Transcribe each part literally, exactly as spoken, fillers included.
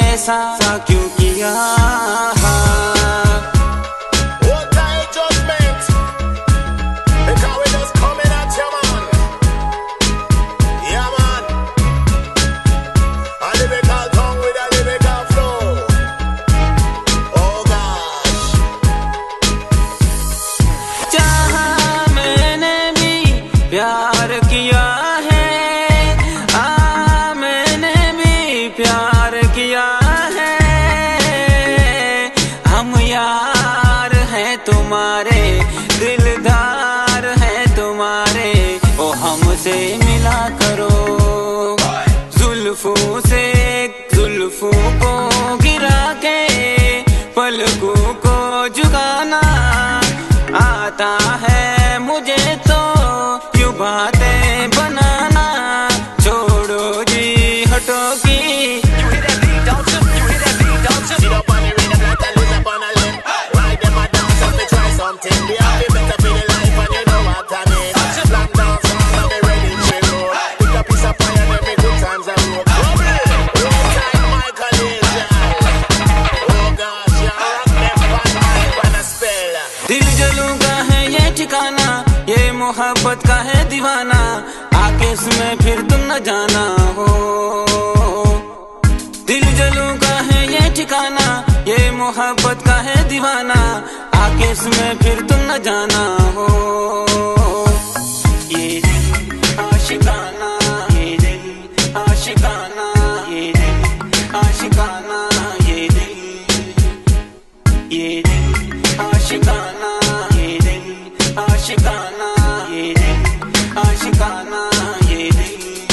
ऐसा सा क्यों किया। प्यार किया है, आ मैंने भी प्यार किया है। हम यार हैं तुम्हारे, दिलदार हैं तुम्हारे, ओ हमसे मिला करो। जुल्फों से जुल्फों को गिरा के पलकों को झुकाना आता है मुझे तो। बातें बनाना छोड़ो जी, हटो की। दिल जलू का है ये ठिकाना, ये मोहब्बत का है दीवाना, आके इसमें फिर तुम न जाना हो। दिल जलू का है ये ठिकाना, ये मोहब्बत का है दीवाना, आके इसमें फिर तुम न जाना हो। ये दिल आशिकाना, ये दिल आशिकाना, ये दिल आशिकाना, ये दिल ये दिल आशिकाना, ये दिल आशिकाना, ये दिल आशिकाना, ये दिल।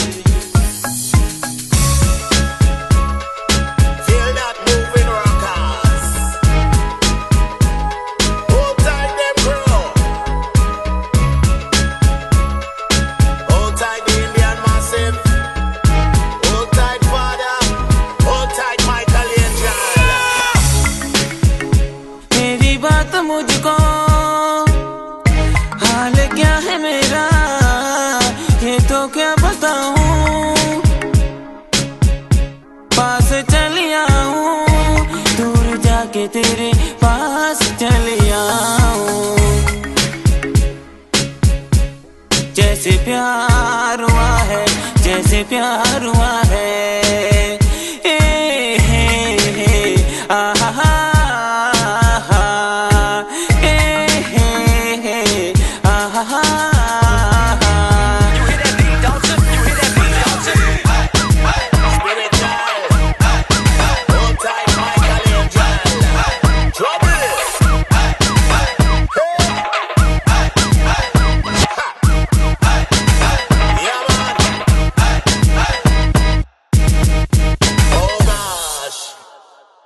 Feel that moving rockers. Hold tight them bro. Hold tight the Indian Massive. Hold tight father. Hold tight Michael Angel. मेरी बात मुझको हाल क्या है मेरा ये तो क्या बताऊं। पास चली आऊं, दूर जाके तेरे पास चली आऊं। जैसे प्यार हुआ है, जैसे प्यार हुआ है, ए, हे, हे, आहा।